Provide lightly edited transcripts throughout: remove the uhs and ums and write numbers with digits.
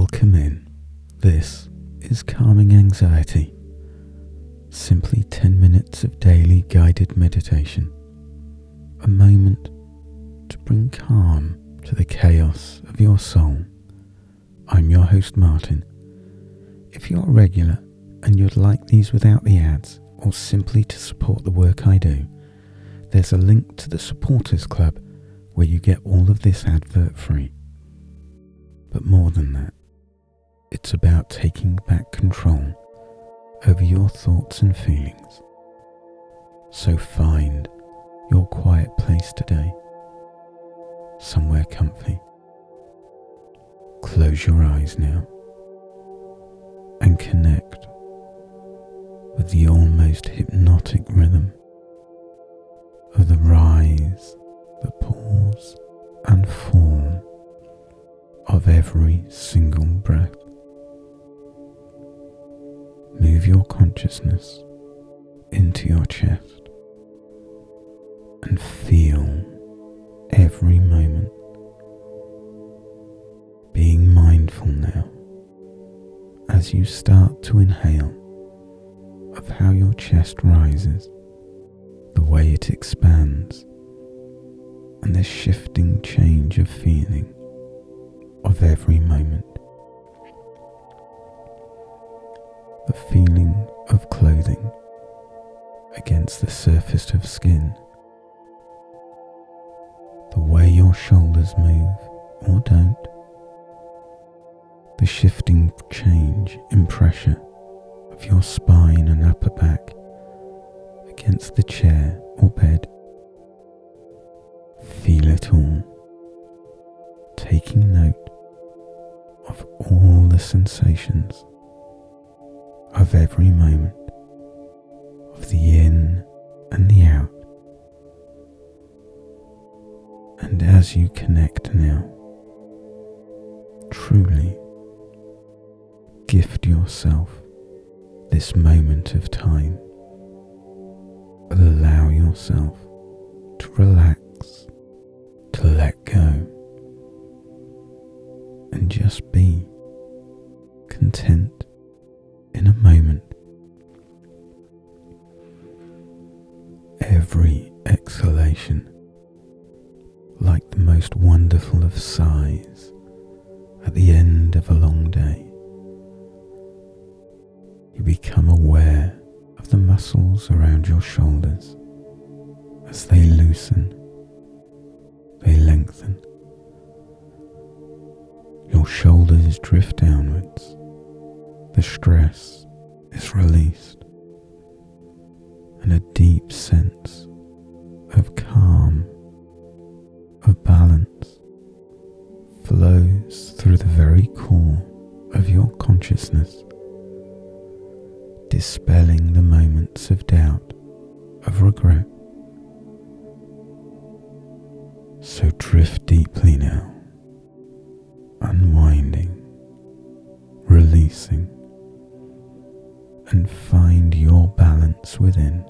Welcome in. This is Calming Anxiety. Simply 10 minutes of daily guided meditation. A moment to bring calm to the chaos of your soul. I'm your host Martin. If you're a regular and you'd like these without the ads, or simply to support the work I do, there's a link to the Supporters Club where you get all of this advert free. But more than that, it's about taking back control over your thoughts and feelings. So find your quiet place today, somewhere comfy. Close your eyes now and connect with the almost hypnotic rhythm of the rise, the pause and fall of every single breath. Move your consciousness into your chest and feel every moment. Being mindful now as you start to inhale of how your chest rises, the way it expands, and the shifting change of feeling of every moment. The feeling of clothing against the surface of skin, the way your shoulders move or don't, the shifting change in pressure of your spine and upper back against the chair or bed. Feel it all, taking note of all the sensations of every moment, of the in and the out. And as you connect now, truly gift yourself this moment of time. Allow yourself to relax, to let go, and just be content in a moment. Every exhalation, like the most wonderful of sighs at the end of a long day. You become aware of the muscles around your shoulders as they loosen, they lengthen. Your shoulders drift downwards, the stress is released, and a deep sense of calm, of balance, flows through the very core of your consciousness, dispelling the moments of doubt, of regret. So drift deeply now, unwinding, releasing, and find your balance within.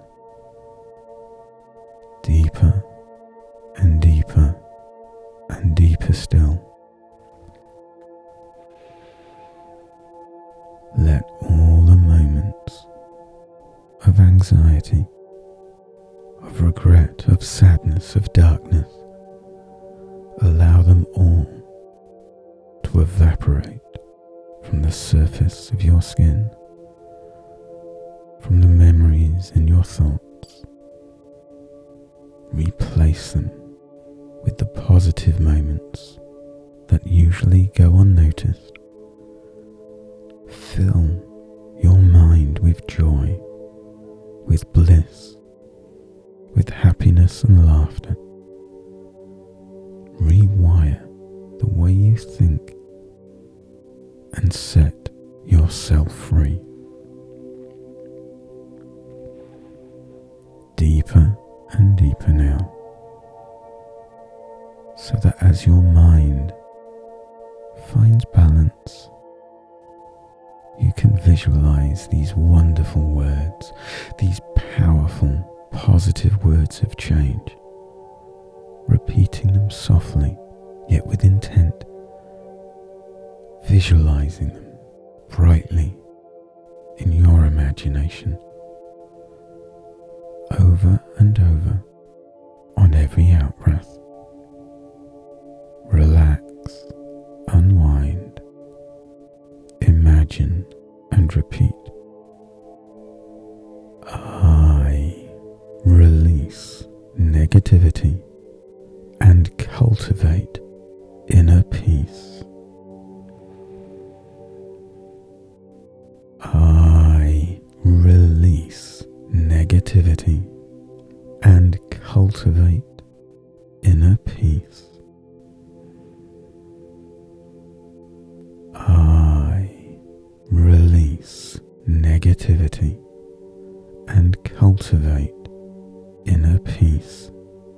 Deeper and deeper and deeper still. Let all the moments of anxiety, of regret, of sadness, of darkness, allow them all to evaporate from the surface of your skin, from the memories in your thoughts. Replace them with the positive moments that usually go unnoticed. Fill your mind with joy, with bliss, with happiness and laughter. Rewire the way you think and set yourself free. Deeper and deeper now, so that as your mind finds balance, you can visualize these wonderful words, these powerful, positive words of change, repeating them softly, yet with intent, visualizing them brightly in your imagination, over and over on every out-breath. Relax, unwind, imagine and repeat. I release negativity and cultivate inner peace. I release negativity and cultivate inner peace. I release negativity and cultivate inner peace.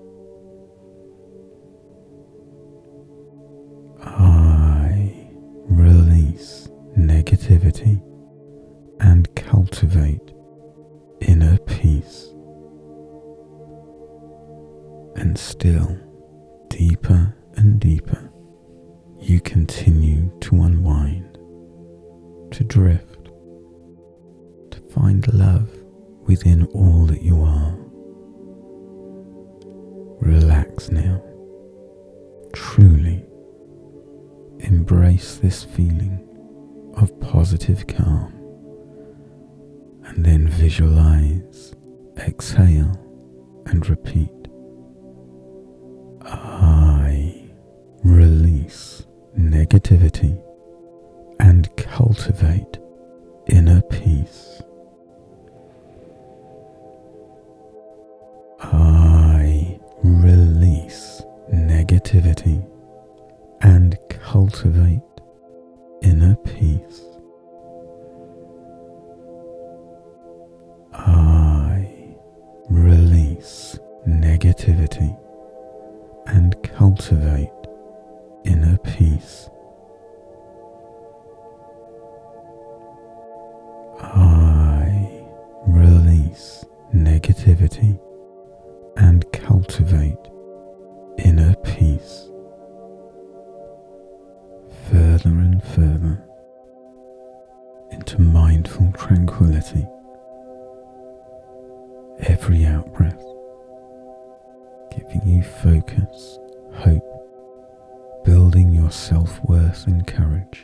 I release negativity and cultivate inner peace. And still, deeper and deeper, you continue to unwind, to drift, to find love within all that you are. Relax now. Truly embrace this feeling of positive calm, and then visualize, exhale and repeat. I release negativity and cultivate inner peace. I release negativity and cultivate inner peace. I release negativity and cultivate inner peace. I release negativity and cultivate inner peace. Further and further into mindful tranquility. Every out-breath giving you focus, hope, building your self-worth and courage.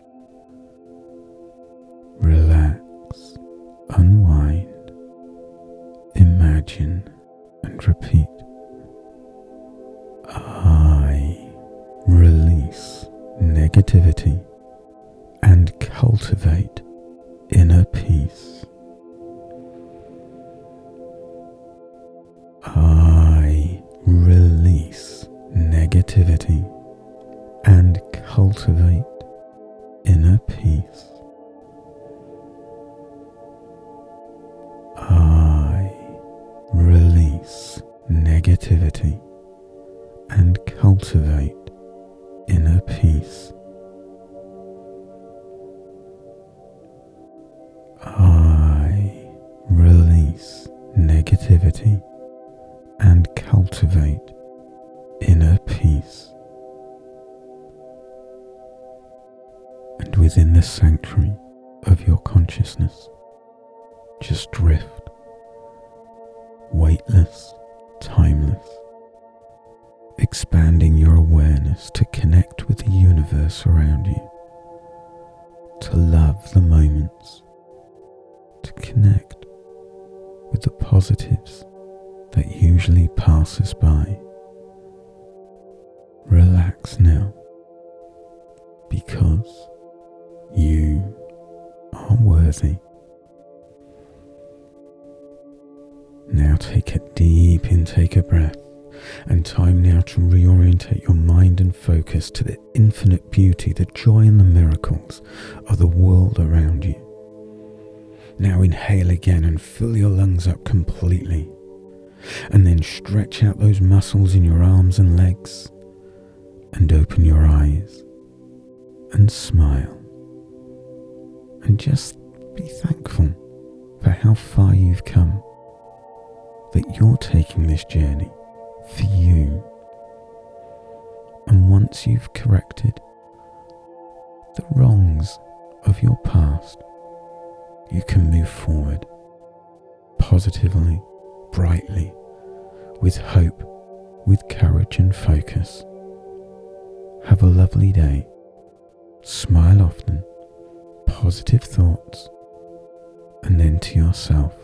Relax, unwind, imagine and repeat. I release negativity and cultivate inner peace. I release negativity and cultivate inner peace. I release negativity and cultivate inner peace. I release negativity and cultivate inner peace. And within the sanctuary of your consciousness, just drift, weightless, timeless, expanding your awareness to connect with the universe around you, to love the moments, to connect with the positives that usually pass us by. Relax now, because you are worthy. Now take a deep intake of breath, and time now to reorientate your mind and focus to the infinite beauty, the joy and the miracles of the world around you. Now inhale again and fill your lungs up completely, and then stretch out those muscles in your arms and legs, and open your eyes and smile, and just be thankful for how far you've come, that you're taking this journey for you. And once you've corrected the wrongs of your past, you can move forward positively, brightly, with hope, with courage and focus. Have a lovely day. Smile often, positive thoughts, and then to yourself.